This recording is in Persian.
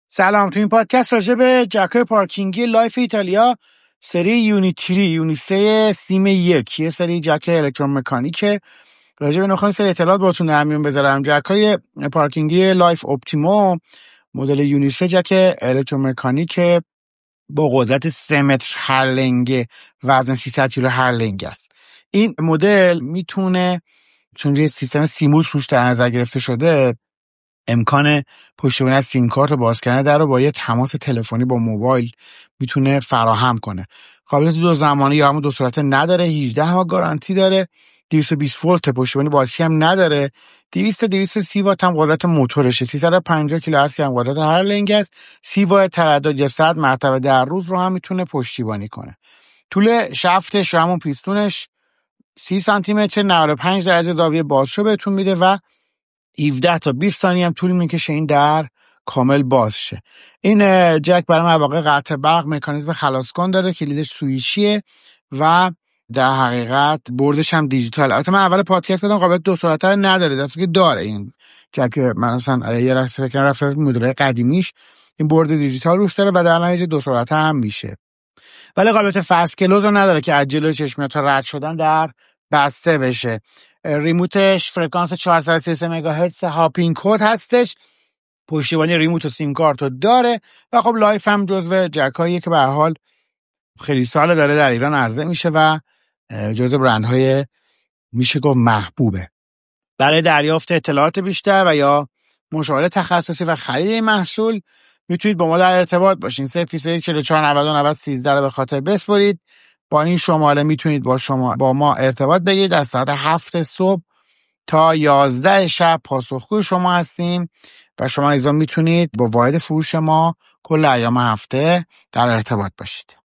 سلام. تو این پادکست راجع به جک‌های پارکینگی لایف ایتالیا سری یونی 3 سیم 1 یه سری جک الکترومکانیکه. راجع به نخواهیم سری اطلاعات باتون در میون بذارم. جک‌های پارکینگی لایف اپتیمو مدل یونی 3 جک الکترومکانیک با قدرت 3 متر هر لنگه، وزن 300 کیلو هر لنگ است. این مدل میتونه، چون یه سیستم سیموس روش در نظر گرفته شده، امکان پشتیبانی از سیم کارت رو باز کردن در رو با یه تماس تلفنی با موبایل میتونه فراهم کنه. قابلیت دو زمانه یا همون دو سرعته نداره. 18 ماه گارانتی داره. 220 ولت پشتیبانی باتری هم نداره. 230 وات هم قدرت موتورشه. 350 کیلوهرتز هم قدرت هر لنگ است. 30 وات تردد یا 100 مرتبه در روز رو هم میتونه پشتیبانی کنه. طول شفتش و همون پیستونش 30 سانتی متر، 95 درجه زاویه بازشو بهتون میده و 17 تا 20 ثانیه هم طول میکشه این در کامل باز شه. این جک برای مواقع قطع برق مکانیزم خلاص کن داره، کلیدش سوئیچیه و در حقیقت بردش هم دیجیتال. البته من اول پادکست گفتم قابلیت دو سرعته رو نداره، دسته که داره. این جک من مثلا یه لحظه فکر رفتم مدل قدیمیش این برد دیجیتال روش داره و در نتیجه دو سرعته هم میشه، ولی قابلیت فست کلوز رو نداره که از جلوی چشم تا رد شدن در بسته بشه. ریموتش فرکانس 433 مگاهرتز هاپینگ کد هستش. پشتیبانی ریموت و سیم کارت رو داره و خب لایف هم جزو جکاییه که به هر حال خیلی سال داره در ایران عرضه میشه و جزو برندهای میشه گفت محبوبه. برای دریافت اطلاعات بیشتر و یا مشاوره تخصصی و خرید این محصول میتونید با ما در ارتباط باشین. 021 44 99 13 رو به خاطر بسپرید. با این شماره میتونید با ما ارتباط بگیرید. از ساعت 7 صبح تا 11 شب پاسخگوی شما هستیم و شما ایضا میتونید با واحد فروش ما کل ایام هفته در ارتباط باشید.